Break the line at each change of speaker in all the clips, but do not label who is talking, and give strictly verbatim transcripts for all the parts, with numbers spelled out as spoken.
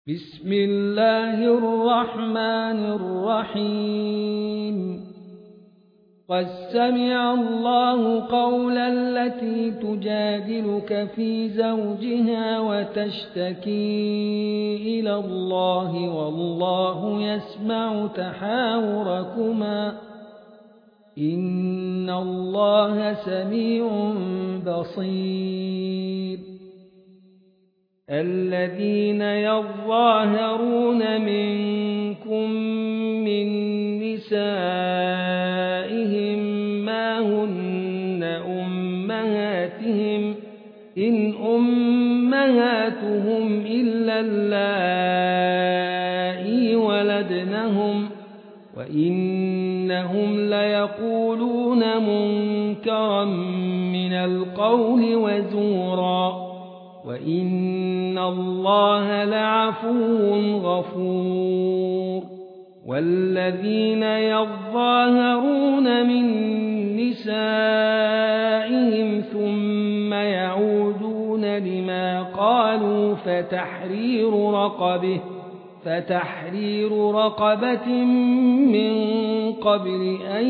بسم الله الرحمن الرحيم قد سمع الله قول التي تجادلك في زوجها وتشتكي إلى الله والله يسمع تحاوركما إن الله سميع بصير الذين يظاهرون منكم من نسائهم ما هن أمهاتهم إن أمهاتهم إلا اللائي ولدنهم وإنهم ليقولون منكرا من القول وزورا وإن الله لعفو غفور والذين يظاهرون من نسائهم ثم يعودون لما قالوا فتحرير رقبه فتحرير رقبة من قبل أن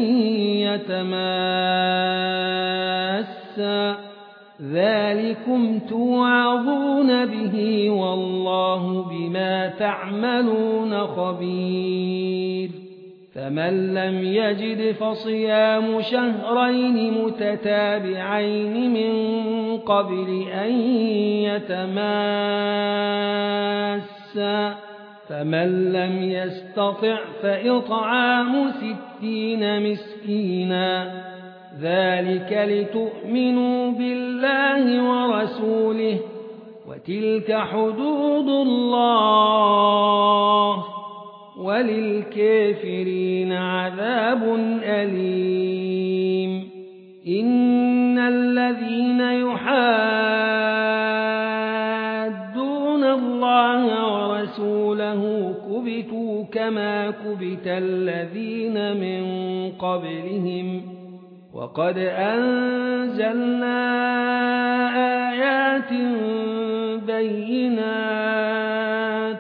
يتماسا ذلكم توعظون به والله بما تعملون خبير فمن لم يجد فصيام شهرين متتابعين من قبل أن يتماسا فمن لم يستطع فإطعام ستين مسكينا ذلك لتؤمنوا بالله ورسوله وتلك حدود الله وللكافرين عذاب أليم إن الذين يحادون الله ورسوله كبتوا كما كبت الذين من قبلهم وقد أنزلنا آيات بينات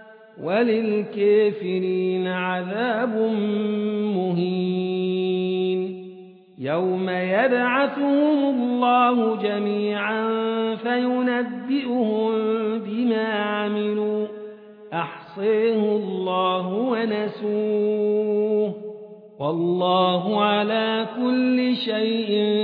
وللكافرين عذاب مهين يوم يبعثهم الله جميعا فينبئهم بما عملوا أحصيه الله ونسوه والله على كل شيء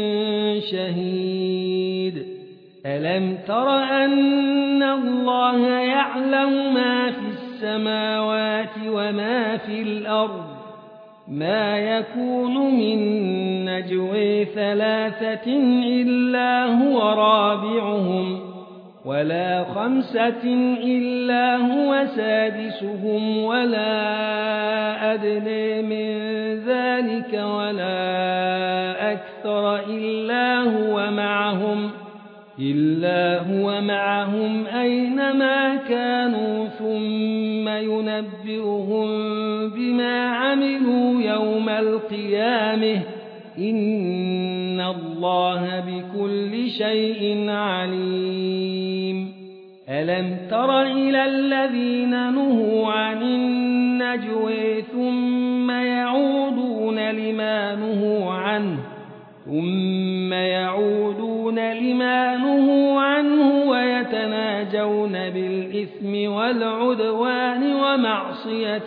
شهيد ألم تر أن الله يعلم ما في السماوات وما في الأرض ما يكون من نجوى ثلاثة إلا هو رابعهم ولا خمسة إلا هو سادسهم ولا أدنى من ذلك ولا أكثر إلا هو معهم إلا هو معهم أينما كانوا ثم ينبئهم بما عملوا يوم القيامة إن الله بكل شيء عليم ألم تر إلى الذين نهوا عن النجوى ثم يعودون لما نهوا عنه ثم يعودون لما نهوا عنه ويتناجون بالإثم والعدوان ومعصية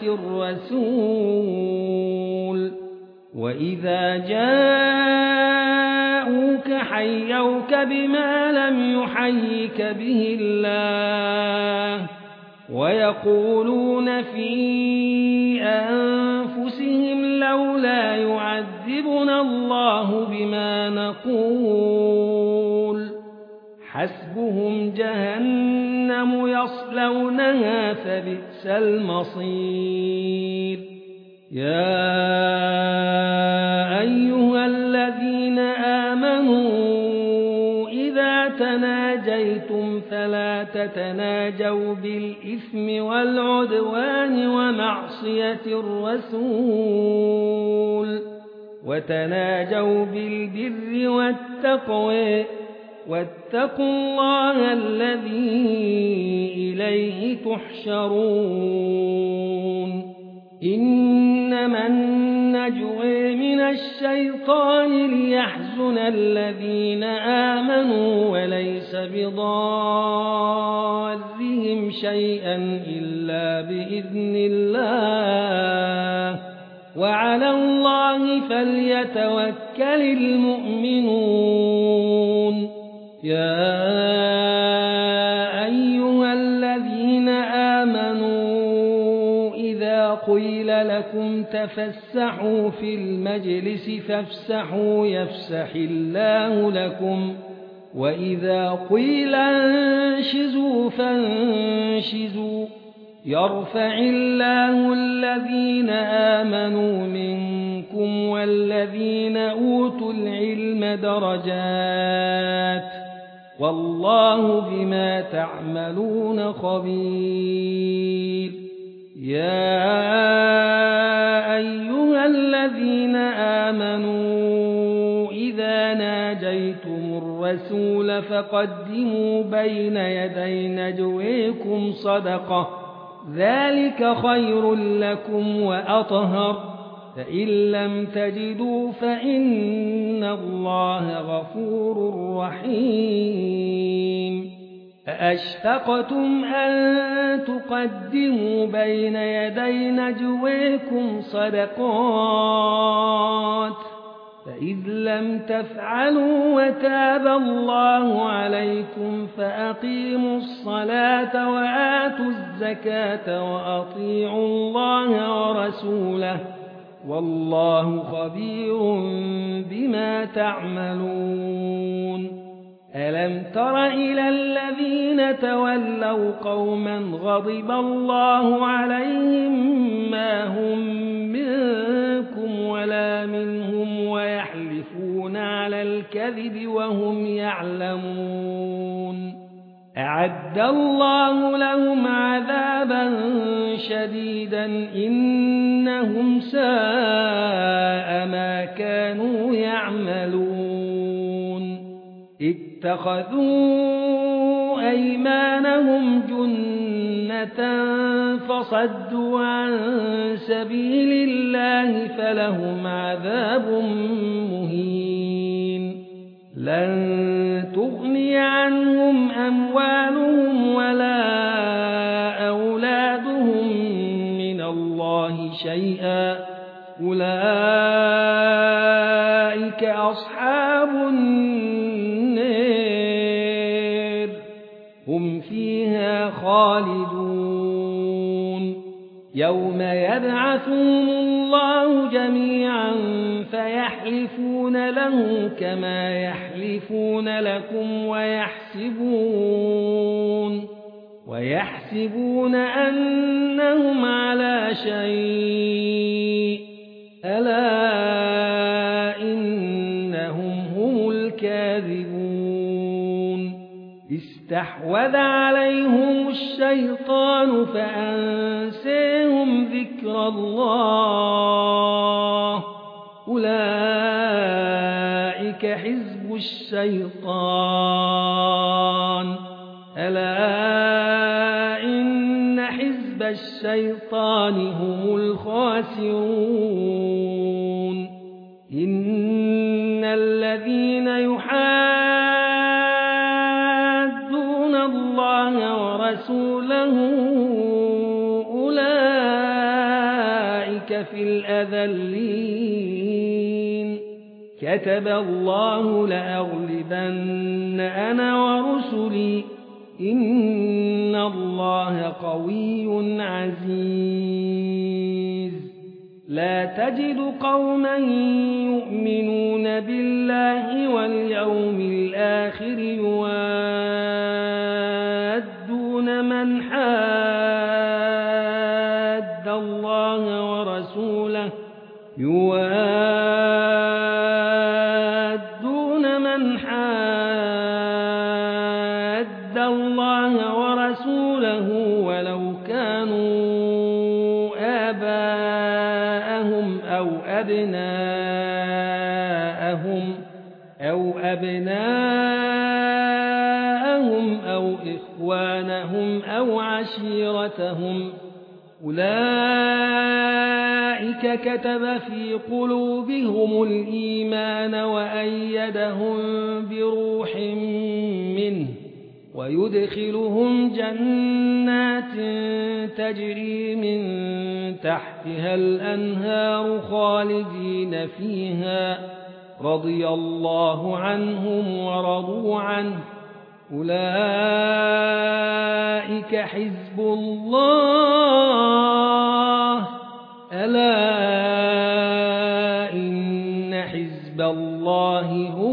الرسول وإذا جاءوك حيوك بما لم يحيك به الله ويقولون في أنفسهم لولا يعذبنا الله بما نقول حسبهم جهنم يصلونها فبئس المصير يا أيها الذين آمنوا إذا تناجيتم فلا تتناجوا بالإثم والعدوان ومعصية الرسول وتناجوا بالبر والتقوى واتقوا الله الذي إليه تحشرون إنما النجوى من الشيطان ليحزن الذين آمنوا وليس بضارهم شيئا إلا بإذن الله وعلى الله فليتوكل المؤمنون يا أيها الذين آمنوا إذا قيل لكم تفسحوا في المجلس فافسحوا يفسح الله لكم وإذا قيل انشزوا فانشزوا يرفع الله الذين آمنوا منكم والذين أوتوا العلم درجات والله بما تعملون خبير يا أيها الذين آمنوا إذا ناجيتم الرسول فقدموا بين يدي نجويكم صدقة ذلك خير لكم وأطهر فإن لم تجدوا فإن الله غفور رحيم أأشفقتم أن تقدموا بين يدي نجويكم صدقات فإذ لم تفعلوا وتاب الله عليكم فأقيموا الصلاة وآتوا الزكاة وأطيعوا الله ورسوله والله خبير بما تعملون ألم تر إلى الذين تولوا قوما غضب الله عليهم ما هم منكم ولا منهم ويحلفون على الكذب وهم يعلمون أعد الله لهم عذابا شديدا إنهم ساء ما كانوا يعملون اتخذوا أيمانهم جنة فصدوا عن سبيل الله فلهم عذاب مهين لن تغني عنهم أموالهم ولا أولادهم من الله شيئا أولئك أصحاب النار هم فيها خالدون يوم يبعثهم الله جميعا فيحلفون له كما يحلفون لكم ويحسبون ويحسبون أنهم على شيء ألا إنهم هم الكاذبون استحوذ عليهم الشيطان فأنساهم ذكر الله أولئك حزب الشيطان ألا إن حزب الشيطان هم الخاسرون إن الذين يحادون الله ورسوله أولئك في الأذلين كتب الله لأغلبن أنا ورسلي إن الله قوي عزيز لا تجد قوما يؤمنون بالله واليوم الآخر يوادون من حاد الله ورسوله يوادون من حاد الله ورسوله ولو كانوا آباءهم أو أبناءهم أو أبناءهم أو عشيرتهم أولئك كتب في قلوبهم الإيمان وأيدهم بروح منه ويدخلهم جنات تجري من تحتها الأنهار خالدين فيها رضي الله عنهم ورضوا عنه أولئك حزب الله ألا إن حزب الله هو